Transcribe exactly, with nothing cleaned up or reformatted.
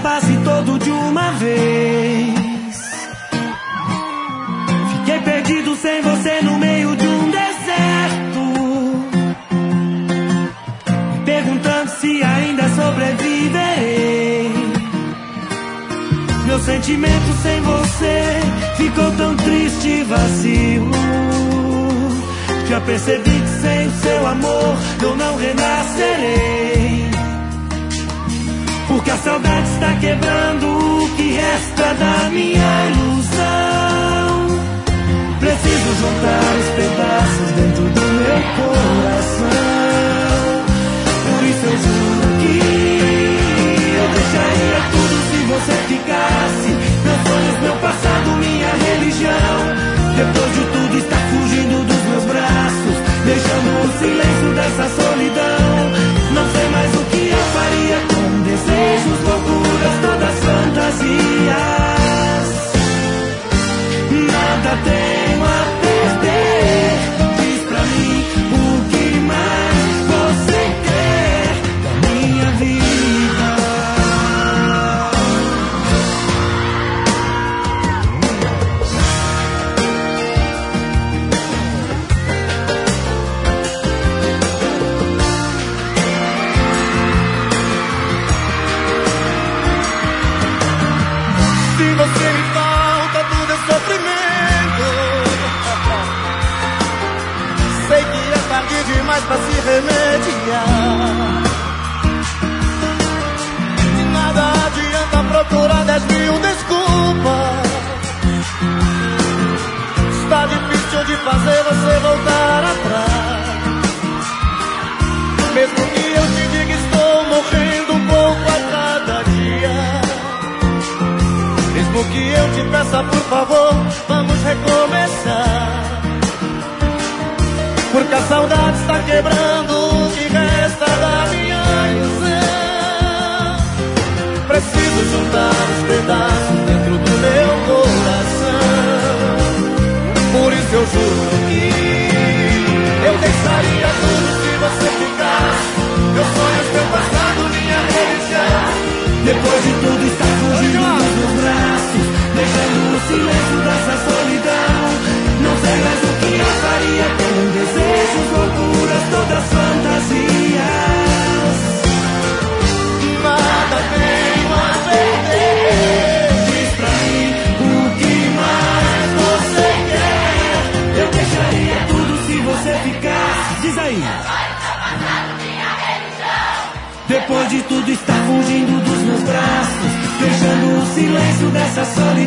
acabasse todo de uma vez. Fiquei perdido sem você no meio de um deserto, me perguntando se ainda sobreviverei. Meu sentimento sem você ficou tão triste e vazio. Já percebi que sem o seu amor eu não renascerei, porque a saudade está quebrando o que resta da minha ilusão. Preciso juntar os pedaços dentro do meu coração. Por isso eu juro que eu deixaria tudo se você ficasse. Meus sonhos, meu passado, minha religião. Depois de tudo está fugindo dos meus braços, deixando o silêncio dessa solidão. Não sei mais o que eu faria com desejos, loucuras, todas fantasias. Nada tenho a perder. Diz pra mim o que mais você quer da minha vida. Se você me falta, tudo é sofrimento. Sei que é tarde demais pra se remediar. De nada adianta procurar dez mil desculpas. Está difícil de fazer você voltar atrás. Mesmo que eu te diga estou morrendo um pouco a cada dia, mesmo que eu te peça por favor, vamos recomeçar. Porque a saudade está quebrando o que resta da minha ilusão. Preciso juntar os pedaços dentro do meu coração. Por isso eu juro que eu deixaria tudo se você ficasse. Meus sonhos, meu passado, minha religião. Depois de tudo está fugindo dos meus braços, deixando o silêncio dessa solidão. Não sei mais o que eu faria com desejos, loucuras, todas fantasias. Nada tenho a perder. Diz pra mim o que mais você quer. Eu deixaria tudo se você ficasse. Diz aí. Depois de tudo está fugindo dos meus braços, deixando o silêncio dessa solidão.